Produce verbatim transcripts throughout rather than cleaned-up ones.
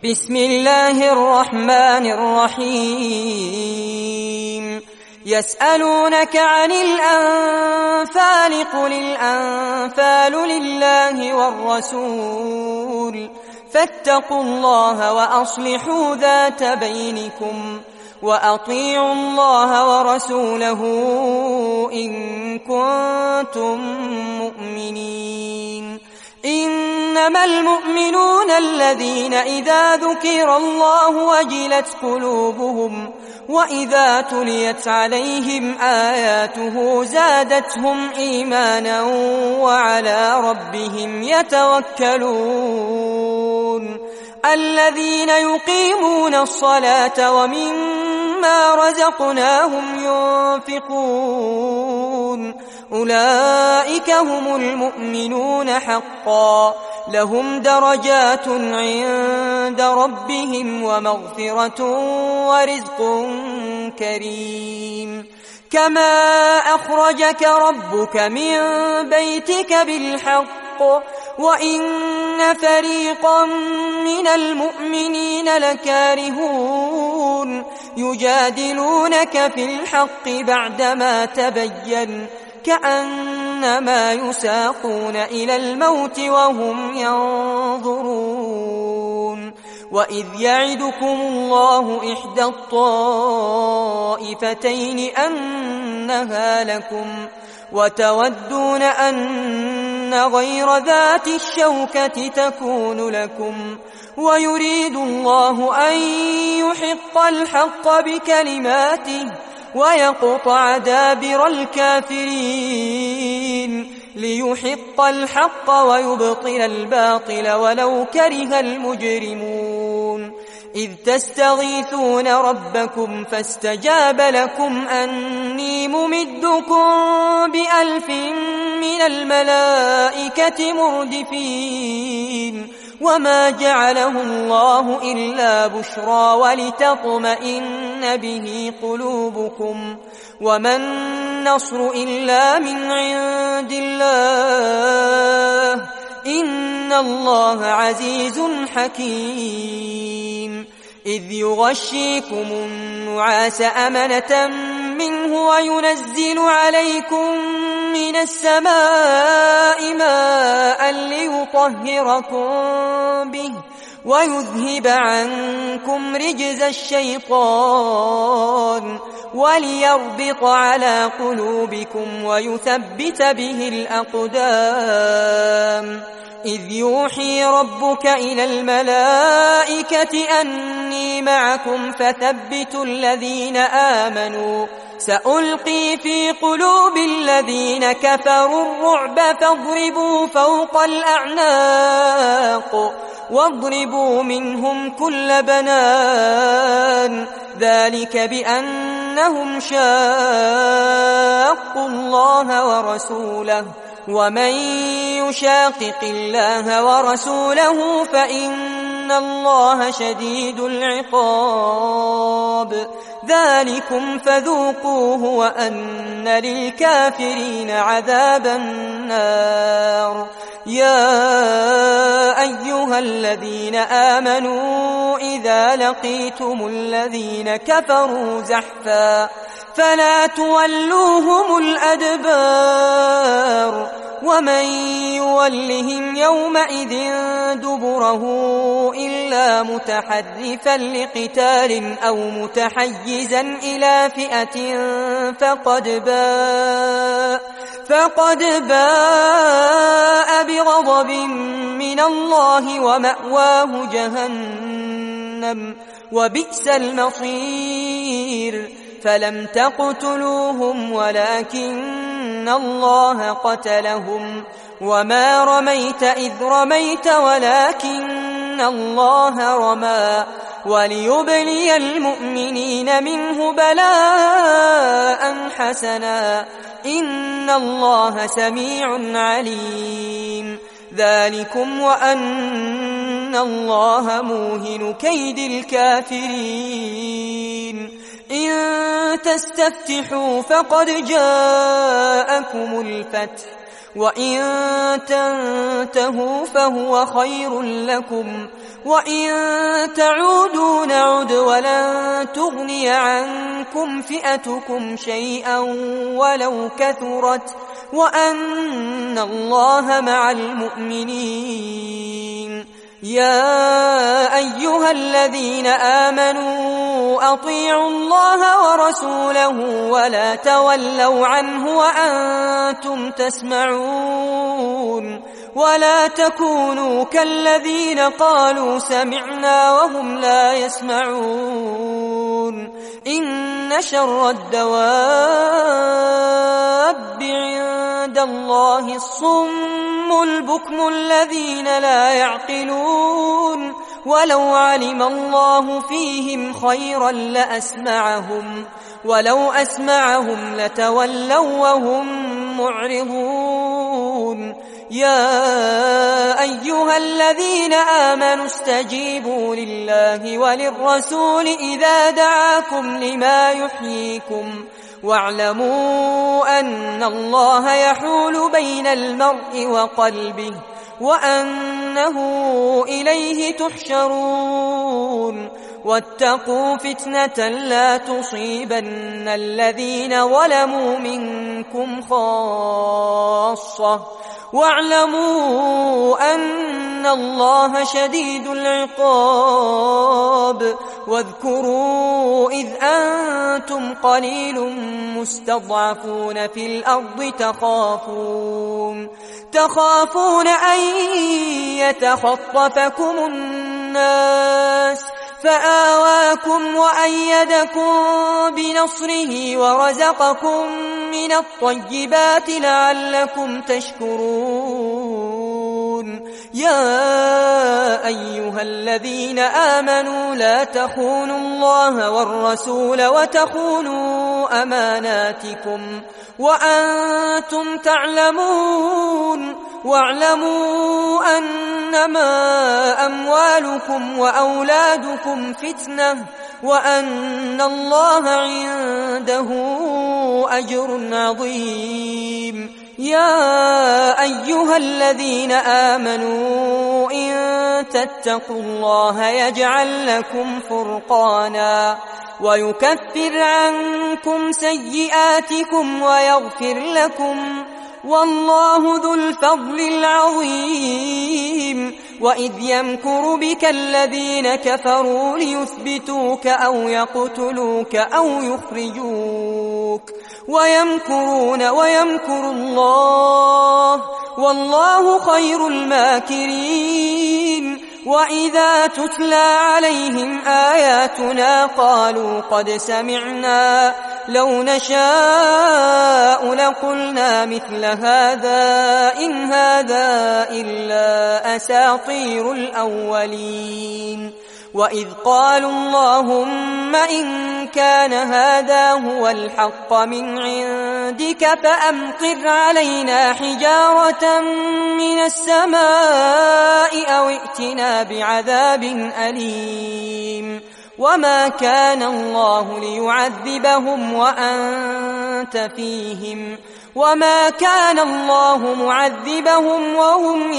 بسم الله الرحمن الرحيم يسألونك عن الأنفال قل الأنفال لله والرسول فاتقوا الله وأصلحوا ذات بينكم وأطيعوا الله ورسوله إن كنتم مؤمنين إنما المؤمنون الذين إذا ذكر الله وجلت قلوبهم وإذا تليت عليهم آياته زادتهم إيمانا وعلى ربهم يتوكلون الذين يقيمون الصلاة ومما رزقناهم ينفقون أولئك هم المؤمنون حقا لهم درجات عند ربهم ومغفرة ورزق كريم كما أخرجك ربك من بيتك بالحق وإن فريقا من المؤمنين لكارهون يجادلونك في الحق بعدما تبين كأنما يساقون إلى الموت وهم ينظرون وإذ يعدكم الله إحدى الطائفتين أنها لكم وتودون أن غير ذات الشوكة تكون لكم ويريد الله أن يحق الحق بكلماته ويقطع دابر الكافرين ليحق الحق ويبطل الباطل ولو كره المجرمون إذ تستغيثون ربكم فاستجاب لكم أني ممدكم بألف من الملائكة مردفين وما جعله الله إلا بشرى ولتطمئن به قلوبكم وما النصر إلا من عند الله إن الله عزيز حكيم إذ يغشيكم النعاس أمنة منه وينزل عليكم من السماء ماء ليطهركم به ويذهب عنكم رجز الشيطان وليربط على قلوبكم ويثبت به الأقدام إذ يوحي ربك إلى الملائكة أني معكم فثبتوا الذين آمنوا سألقي في قلوب الذين كفروا الرعب فاضربوا فوق الأعناق واضربوا منهم كل بنان ذلك بأنهم شاقوا الله ورسوله ومن يشاقق الله ورسوله فإن الله شديد العقاب ذلكم فذوقوه وأن للكافرين عذاب النار يا أيها الذين آمنوا إذا لقيتم الذين كفروا زحفا فلا تولوهم الأدبار ومن يولهم يومئذ دبره إلا متحرفا لقتال أو متحيزا إلى فئة فقد باء فقد باء بغضب من الله ومأواه جهنم وبئس المصير فلم تقتلوهم ولكن الله قتلهم وما رميت إذ رميت ولكن الله رمى وليبلي المؤمنين منه بلاء حسنا إن الله سميع عليم ذلكم وأن الله موهن كيد الكافرين إن تستفتحوا فقد جاءكم الفتح وإن تنتهوا فهو خير لكم وإن تعودوا نعد ولن تغني عنكم فئتكم شيئا ولو كثرت وأن الله مع المؤمنين. يا أيها الذين آمنوا أطيعوا الله ورسوله ولا تولوا عنه وأنتم تسمعون ولا تكونوا كالذين قالوا سمعنا وهم لا يسمعون. إن شر الدواب عند الله الصم البكم الذين لا يعقلون ولو علم الله فيهم خيرا لأسمعهم ولو أسمعهم لتولوا وهم معرضون. يا أيها الذين آمنوا استجيبوا لله وللرسول إذا دعاكم لما يحييكم واعلموا أن الله يحول بين المرء وقلبه وأنه إليه تحشرون. واتقوا فتنة لا تصيبن الذين ظلموا منكم خاصة واعلموا أن الله شديد العقاب. واذكروا إذ أنتم قليل مستضعفون في الأرض تخافون تخافون أن يتخطفكم الناس فآواكم وأيدكم بنصره ورزقكم من الطيبات لعلكم تشكرون. يا أيها الذين آمنوا لا تخونوا الله والرسول وتخونوا أماناتكم وأنتم تعلمون واعلموا أنما أموالكم وأولادكم فتنة وأن الله عنده أجر عظيم. يا أيها الذين آمنوا إن تتقوا الله يجعل لكم فرقانا ويكفر عنكم سيئاتكم ويغفر لكم والله ذو الفضل العظيم. وإذ يمكر بك الذين كفروا ليثبتوك أو يقتلوك أو يخرجوك ويمكرون ويمكر الله والله خير الماكرين. وإذا تتلى عليهم آياتنا قالوا قد سمعنا لو نشاء لقلنا مثل هذا إن هذا إلا أساطير الأولين. وإذ قالوا اللهم إن كان هذا هو الحق من عندك فأمطر علينا حجارة من السماء أو ائتنا بعذاب أليم. وما كان الله ليعذبهم وأنت فيهم وما كان الله معذبهم وهم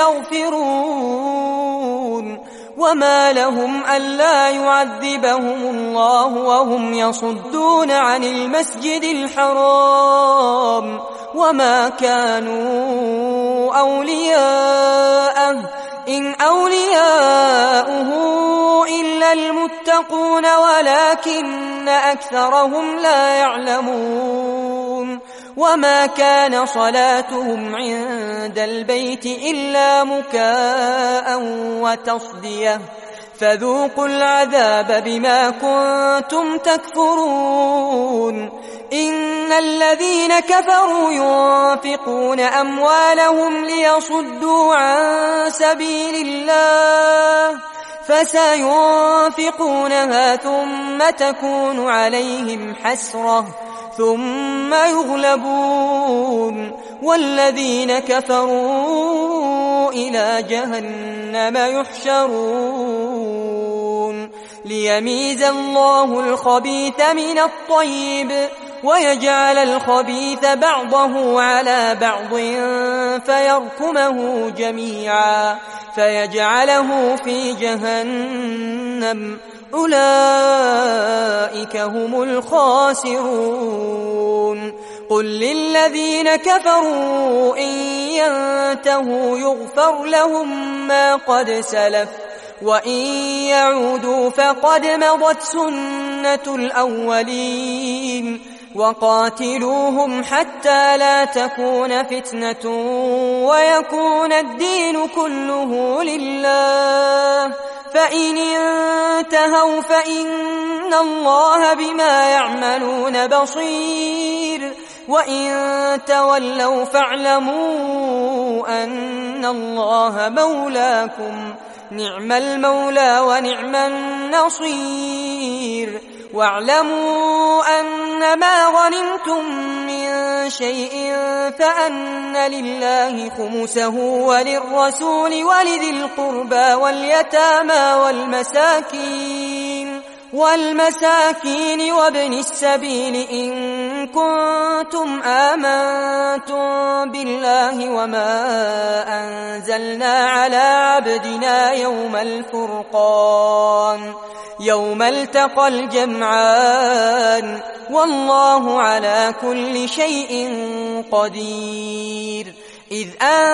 يستغفرون. وما لهم ألا يعذبهم الله وهم يصدون عن المسجد الحرام وما كانوا أولياءه إن أولياؤه إلا المتقون ولكن أكثرهم لا يعلمون. وما كان صلاتهم عند البيت إلا مكاء وتصدية فذوقوا العذاب بما كنتم تكفرون. إن الذين كفروا ينفقون أموالهم ليصدوا عن سبيل الله فسينفقونها ثم تكون عليهم حسرة ثم يغلبون والذين كفروا إلى جهنم يحشرون. ليميز الله الخبيث من الطيب ويجعل الخبيث بعضه على بعض فيركمه جميعا فيجعله في جهنم أولئك هم الخاسرون قل للذين كفروا إن ينتهوا يغفر لهم ما قد سلف وإن يعودوا فقد مضت سنة الأولين وقاتلوهم حتى لا تكون فتنة ويكون الدين كله لله فإن انتهوا فإن الله بما يعملون بصير وإن تولوا فاعلموا أن الله مولاكم نعم المولى ونعم النصير واعلموا أن ما غنمتم من شيء فأن لله خمسه وللرسول ولذي القربى واليتامى والمساكين والمساكين وابن السبيل إن كنتم آمنتم بالله وما أنزلنا على عبدنا يوم الفرقان يوم التقى الجمعان والله على كل شيء قدير إذ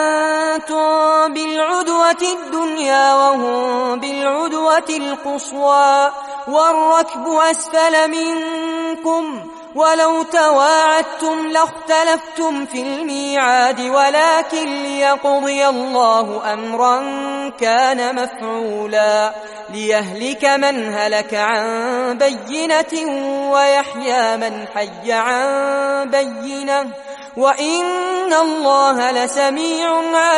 أنتم بالعدوة الدنيا وهم بالعدوة القصوى والركب أسفل منكم ولو تواعدتم لاختلفتم في الميعاد ولكن ليقضي الله أمرا كان مفعولا ليهلك من هلك عن بينة ويحيى من حي عن بينة وإن الله لسميع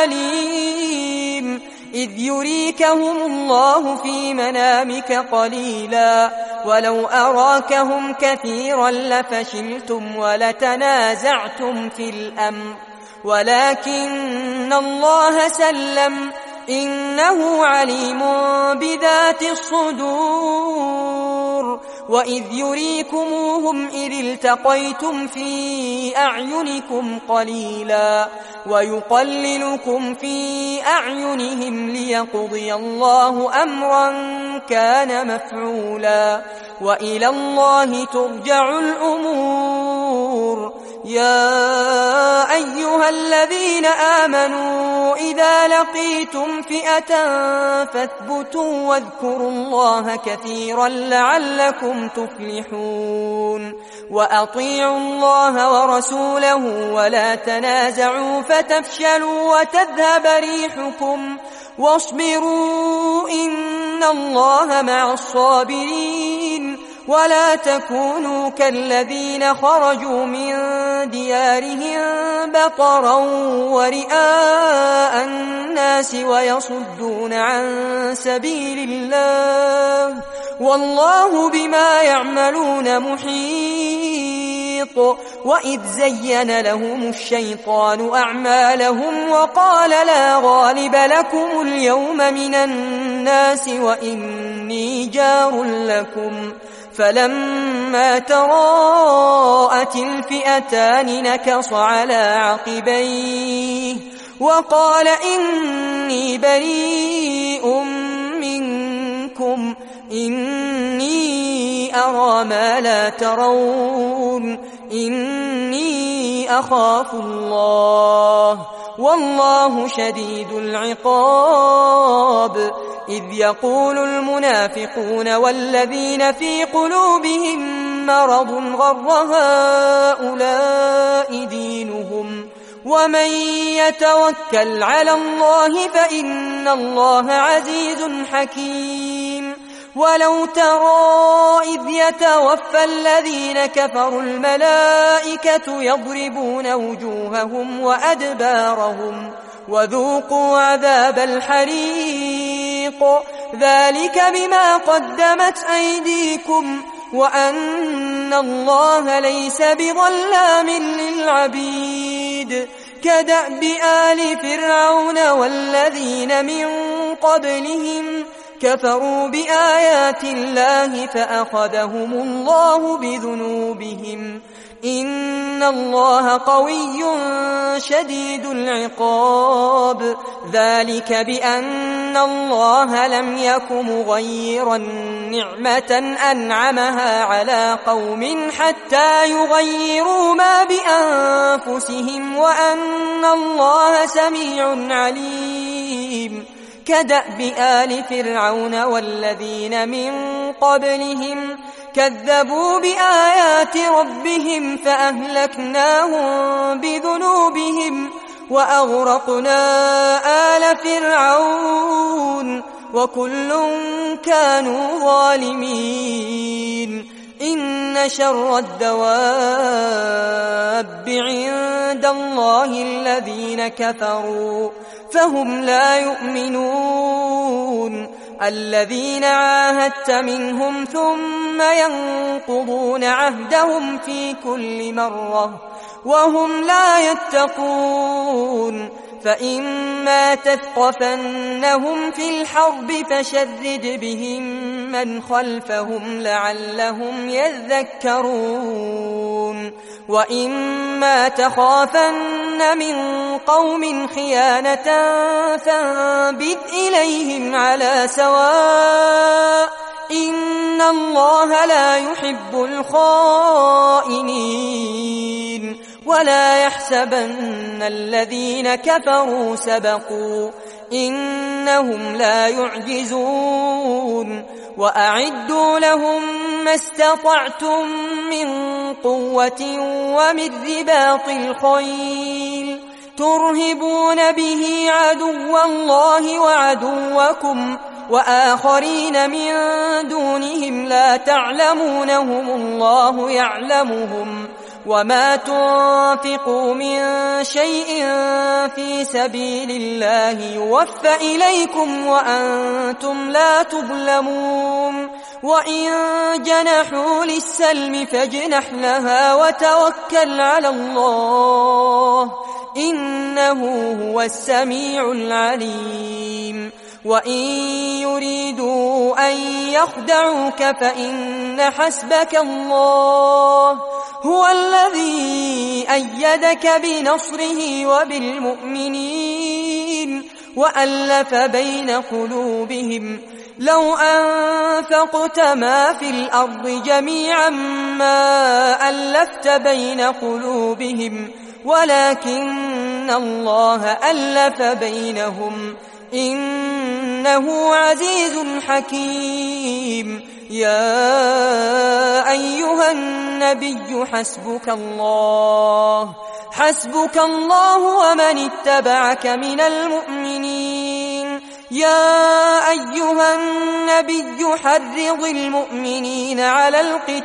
عليم إذ يريكهم الله في منامك قليلا ولو أراكهم كثيرا لفشلتم ولتنازعتم في الأمر ولكن الله سلم إنه عليم بذات الصدور وإذ يريكموهم إذ التقيتم في أعينكم قليلا ويقللكم في أعينهم ليقضي الله أمرا كان مفعولا وإلى الله ترجع الأمور يا أيها الذين آمنوا إذا لقيتم فئة فاثبتوا واذكروا الله كثيرا لعلكم تفلحون وأطيعوا الله ورسوله ولا تنازعوا فتفشلوا وتذهب ريحكم واصبروا إن الله مع الصابرين ولا تكونوا كالذين خرجوا من ديارهم بطرا ورئاء الناس ويصدون عن سبيل الله والله بما يعملون محيط وإذ زين لهم الشيطان أعمالهم وقال لا غالب لكم اليوم من الناس وإني جار لكم فلما تراءت الفئتان نكص على عقبيه وقال إني بريء منكم إني أرى ما لا ترون إني أخاف الله والله شديد العقاب إذ يقول المنافقون والذين في قلوبهم مرض غر هؤلاء دينهم ومن يتوكل على الله فإن الله عزيز حكيم ولو ترى إذ يتوفى الذين كفروا الملائكة يضربون وجوههم وأدبارهم وذوقوا عذاب الحريق ذلك بما قدمت أيديكم وأن الله ليس بظلام للعبيد كدأب آل فرعون والذين من قبلهم كفروا بآيات الله فأخذهم الله بذنوبهم إن الله قوي شديد العقاب ذلك بأن الله لم يك مغيرا نعمة أنعمها على قوم حتى يغيروا ما بأنفسهم وأن الله سميع عليم كدأب آل فرعون والذين من قبلهم كذبوا بآيات ربهم فأهلكناهم بذنوبهم وأغرقنا آل فرعون وكل كانوا ظالمين إن شر الدواب عند الله الذين كفروا فهم لا يؤمنون الذين عاهدت منهم ثم ينقضون عهدهم في كل مرة وهم لا يتقون فإما تثقفنهم في الحرب فشرد بهم من خلفهم لعلهم يذكرون وإما تخافن من قوم خيانة فانبذ إليهم على سواء إن الله لا يحب الخائنين ولا يحسبن الذين كفروا سبقوا إنهم لا يعجزون وأعدوا لهم ما استطعتم من قوة ومن رباط الخيل ترهبون به عدو الله وعدوكم وآخرين من دونهم لا تعلمونهم الله يعلمهم وما تنفقوا من شيء في سبيل الله يوفى إليكم وأنتم لا تظلمون وإن جنحوا للسلم فاجنح لها وتوكل على الله إنه هو السميع العليم وإن يريدوا أن يخدعوك فإن حسبك الله هو الذي أيدك بنصره وبالمؤمنين وألف بين قلوبهم لو أنفقت ما في الأرض جميعا ما ألفت بين قلوبهم ولكن الله ألف بينهم إنه عزيز حكيم يا أيها النبي حسبك الله حسبك الله ومن اتبعك من المؤمنين يا أيها النبي حرض المؤمنين على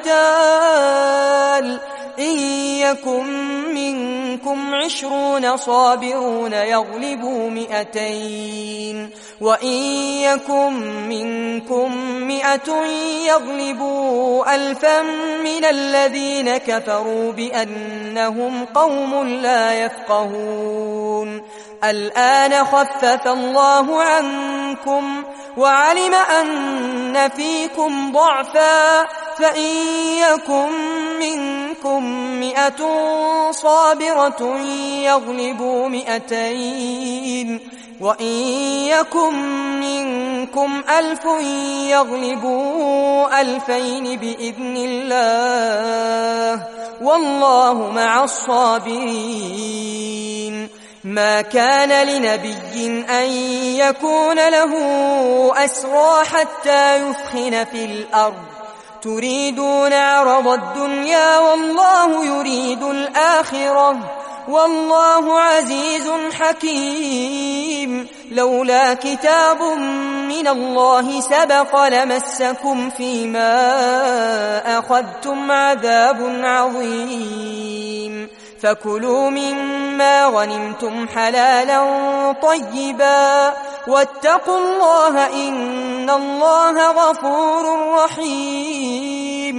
القتال إن يكن منكم عشرون صابرون يغلبوا مئتين وإن يكن منكم مئة يغلبوا ألفا من الذين كفروا بأنهم قوم لا يفقهون الآن خفف الله عنكم وعلم أن فيكم ضعفا فإن يكن منكم مئة صابرة يغلبوا مئتين وإن يكن منكم ألف يغلبوا ألفين بإذن الله والله مع الصابرين ما كان لنبي أن يكون له أسرى حتى يثخن في الأرض تريدون عرض الدنيا والله يريد الآخرة والله عزيز حكيم لولا كتاب من الله سبق لمسكم فيما أخذتم عذاب عظيم فكلوا مما غنمتم حلالا طيبا واتقوا الله إن الله غفور رحيم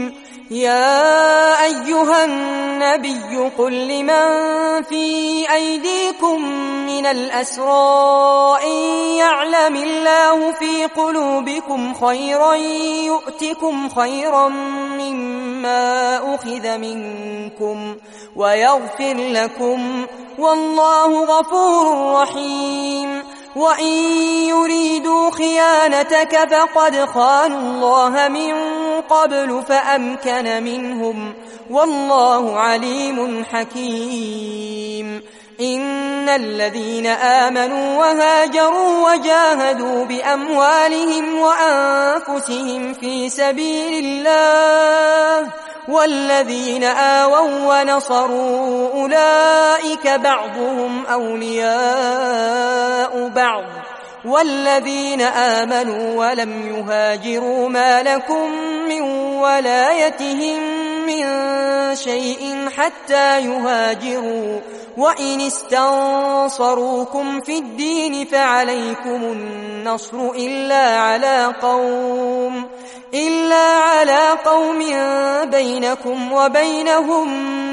يا أيها النبي قل لمن في أيديكم من الأسرى إن يعلم الله في قلوبكم خيرا يؤتكم خيرا مما أخذ منكم ويغفر لكم والله غفور رحيم. وإن يريدوا خيانتك فقد خانوا الله من قبل فأمكن منهم والله عليم حكيم. إن الذين آمنوا وهاجروا وجاهدوا بأموالهم وأنفسهم في سبيل الله والذين آووا ونصروا أولئك بعضهم أولياء بعض والذين آمنوا ولم يهاجروا ما لكم من ولايتهم من شيء حتى يهاجروا وإن استنصروكم في الدين فعليكم النصر إلا على قوم إلا على قوم بينكم وبينهم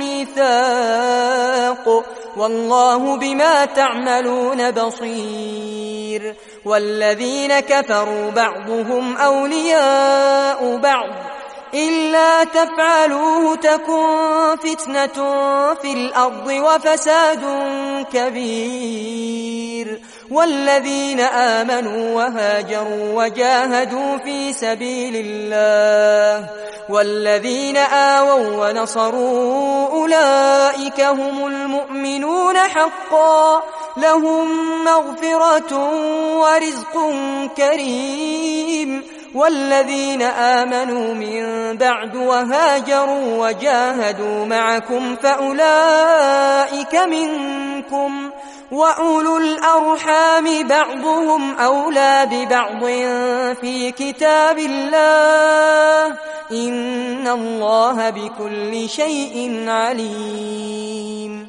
ميثاق والله بما تعملون بصير. والذين كفروا بعضهم أولياء بعض إلا تفعلوه تكن فتنة في الأرض وفساد كبير. والذين آمنوا وهاجروا وجاهدوا في سبيل الله والذين آووا ونصروا أولئك هم المؤمنون حقا لهم مغفرة ورزق كريم. والذين آمنوا من بعد وهاجروا وجاهدوا معكم فأولئك منكم وأولو الأرحام بعضهم أولى ببعض في كتاب الله إن الله بكل شيء عليم.